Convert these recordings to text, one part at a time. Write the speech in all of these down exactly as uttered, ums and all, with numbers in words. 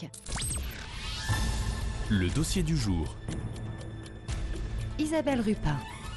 cinq. Le dossier du jour. Isabelle Rupin.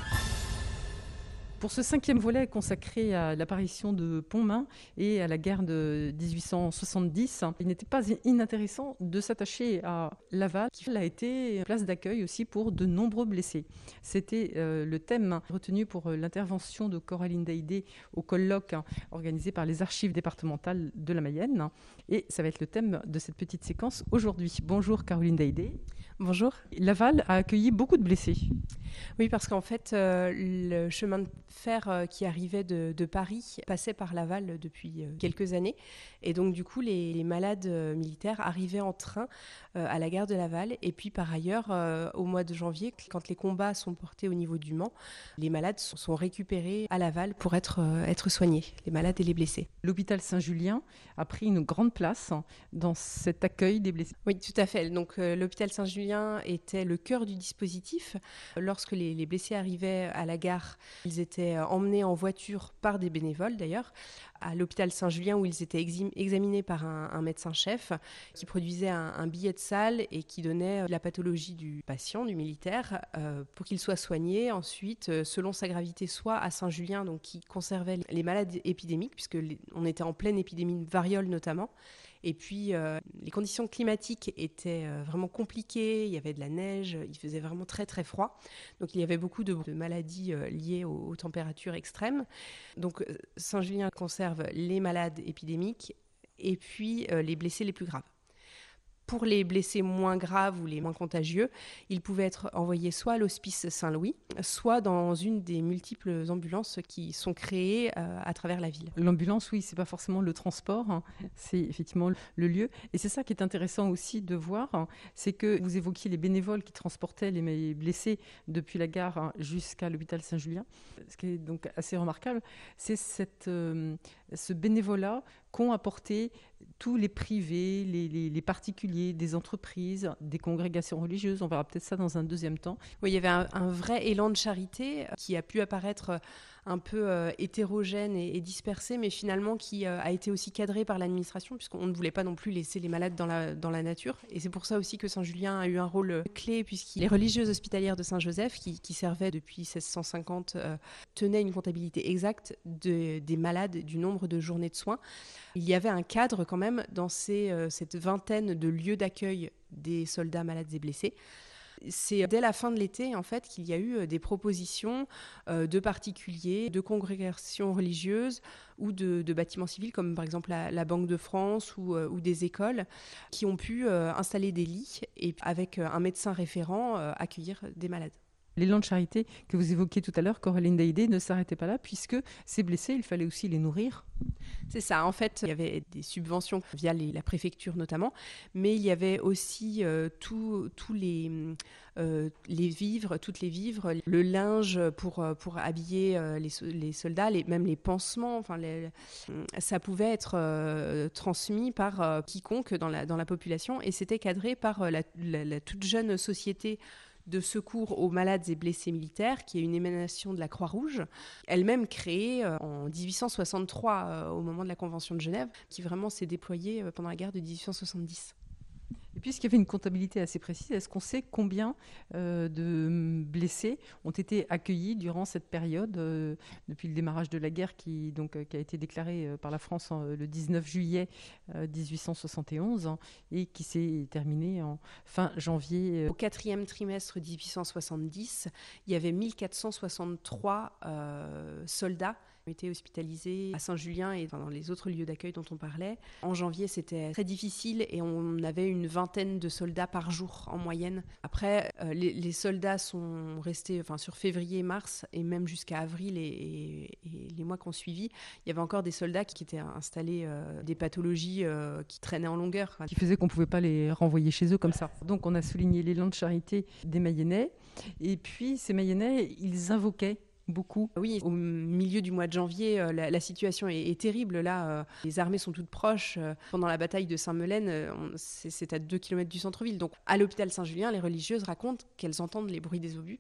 Pour ce cinquième volet consacré à l'apparition de Pontmain et à la guerre de dix-huit cent soixante-dix, il n'était pas inintéressant de s'attacher à Laval, qui a été place d'accueil aussi pour de nombreux blessés. C'était euh, le thème retenu pour l'intervention de Coraline Daidé au colloque organisé par les archives départementales de la Mayenne. Et ça va être le thème de cette petite séquence aujourd'hui. Bonjour Caroline Daidé. Bonjour. Laval a accueilli beaucoup de blessés. Oui, parce qu'en fait, euh, le chemin de fer euh, qui arrivait de, de Paris passait par Laval depuis euh, quelques années. Et donc, du coup, les, les malades euh, militaires arrivaient en train euh, à la gare de Laval. Et puis, par ailleurs, euh, au mois de janvier, quand les combats sont portés au niveau du Mans, les malades sont, sont récupérés à Laval pour être, euh, être soignés, les malades et les blessés. L'hôpital Saint-Julien a pris une grande place dans cet accueil des blessés. Oui, tout à fait. Donc, euh, l'hôpital Saint-Julien était le cœur du dispositif. Lorsque les, les blessés arrivaient à la gare, ils étaient emmenés en voiture par des bénévoles d'ailleurs, à l'hôpital Saint-Julien où ils étaient exim- examinés par un, un médecin-chef qui produisait un, un billet de salle et qui donnait la pathologie du patient, du militaire, euh, pour qu'il soit soigné ensuite, euh, selon sa gravité, soit à Saint-Julien, donc qui conservait les malades épidémiques, puisque les, on était en pleine épidémie de variole notamment. Et puis, euh, les conditions climatiques étaient euh, vraiment compliquées. Il y avait de la neige, il faisait vraiment très, très froid. Donc, il y avait beaucoup de, de maladies euh, liées aux, aux températures extrêmes. Donc, euh, Saint-Julien conserve les malades épidémiques et puis euh, les blessés les plus graves. Pour les blessés moins graves ou les moins contagieux, ils pouvaient être envoyés soit à l'hospice Saint-Louis, soit dans une des multiples ambulances qui sont créées euh, à travers la ville. L'ambulance, oui, c'est pas forcément le transport, hein, c'est effectivement le lieu. Et c'est ça qui est intéressant aussi de voir, hein, c'est que vous évoquiez les bénévoles qui transportaient les blessés depuis la gare hein, jusqu'à l'hôpital Saint-Julien. Ce qui est donc assez remarquable, c'est cette, euh, ce bénévolat qu'ont apporté tous les privés, les, les, les particuliers, des entreprises, des congrégations religieuses. On verra peut-être ça dans un deuxième temps. Oui, il y avait un, un vrai élan de charité qui a pu apparaître un peu euh, hétérogène et, et dispersé, mais finalement qui euh, a été aussi cadré par l'administration, puisqu'on ne voulait pas non plus laisser les malades dans la, dans la nature. Et c'est pour ça aussi que Saint-Julien a eu un rôle clé, puisque les religieuses hospitalières de Saint-Joseph, qui, qui servaient depuis seize cent cinquante, euh, tenaient une comptabilité exacte de, des malades, du nombre de journées de soins. Il y avait un cadre quand même dans ces, euh, cette vingtaine de lieux d'accueil des soldats malades et blessés. C'est dès la fin de l'été, en fait, qu'il y a eu des propositions euh, de particuliers, de congrégations religieuses ou de, de bâtiments civils, comme par exemple la, la Banque de France ou, euh, ou des écoles, qui ont pu euh, installer des lits et, avec un médecin référent, euh, accueillir des malades. L'élan de charité que vous évoquiez tout à l'heure, Coraline Daidé, ne s'arrêtait pas là, puisque ces blessés, il fallait aussi les nourrir. C'est ça, en fait, il y avait des subventions via les, la préfecture notamment, mais il y avait aussi euh, tous les, euh, les vivres, toutes les vivres, le linge pour, pour habiller euh, les, les soldats, les, même les pansements, enfin les, ça pouvait être euh, transmis par euh, quiconque dans la, dans la population, et c'était cadré par la, la, la toute jeune société de secours aux malades et blessés militaires, qui est une émanation de la Croix-Rouge, elle-même créée en dix-huit cent soixante-trois, au moment de la Convention de Genève, qui vraiment s'est déployée pendant la guerre de dix-huit cent soixante-dix. Et puisqu'il y avait une comptabilité assez précise, est-ce qu'on sait combien euh, de blessés ont été accueillis durant cette période, euh, depuis le démarrage de la guerre qui, donc, euh, qui a été déclarée euh, par la France en, le dix-neuf juillet euh, dix-huit cent soixante et onze hein, et qui s'est terminée en fin janvier euh... Au quatrième trimestre dix-huit cent soixante-dix, il y avait mille quatre cent soixante-trois euh, soldats qui étaient hospitalisés à Saint-Julien et dans les autres lieux d'accueil dont on parlait. En janvier, c'était très difficile et on avait une vingtaine de soldats par jour en moyenne. Après, euh, les, les soldats sont restés enfin, sur février, mars et même jusqu'à avril et, et, et les mois qui ont suivi. Il y avait encore des soldats qui étaient installés, euh, des pathologies euh, qui traînaient en longueur. Qui faisaient qu'on ne pouvait pas les renvoyer chez eux comme ça. Donc on a souligné l'élan de charité des Mayennais. Et puis ces Mayennais, ils invoquaient beaucoup. Oui, au milieu du mois de janvier, euh, la, la situation est, est terrible. Là, euh, les armées sont toutes proches. Euh, pendant la bataille de Saint-Melaine, euh, on, c'est, c'est à deux kilomètres du centre-ville. Donc, à l'hôpital Saint-Julien, les religieuses racontent qu'elles entendent les bruits des obus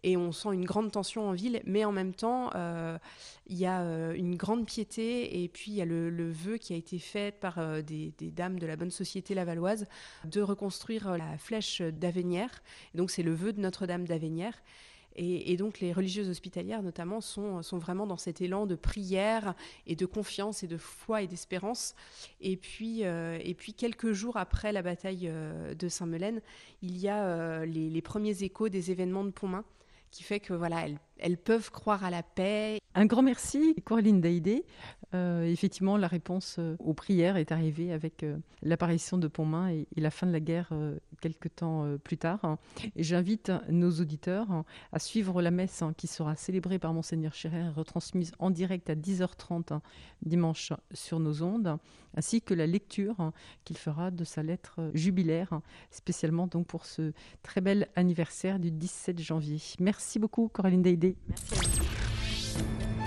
et on sent une grande tension en ville, mais en même temps, euh, il y a euh, une grande piété, et puis il y a le, le vœu qui a été fait par euh, des, des dames de la bonne société lavalloise de reconstruire la flèche d'Avénières. Et donc c'est le vœu de Notre-Dame d'Avénières. Et, et donc les religieuses hospitalières notamment sont, sont vraiment dans cet élan de prière et de confiance et de foi et d'espérance. Et puis, euh, et puis quelques jours après la bataille euh, de Saint-Melaine, il y a euh, les, les premiers échos des événements de Pontmain, qui fait que voilà, elles, elles peuvent croire à la paix. Un grand merci, Coraline Daïdé. Euh, effectivement, la réponse euh, aux prières est arrivée avec euh, l'apparition de Pontmain et, et la fin de la guerre euh, quelque temps euh, plus tard. Et j'invite nos auditeurs hein, à suivre la messe hein, qui sera célébrée par Monseigneur Scherer et retransmise en direct à dix heures trente hein, dimanche sur nos ondes, ainsi que la lecture hein, qu'il fera de sa lettre euh, jubilaire, hein, spécialement donc pour ce très bel anniversaire du dix-sept janvier. Merci beaucoup, Coraline Daïdé. Merci à vous.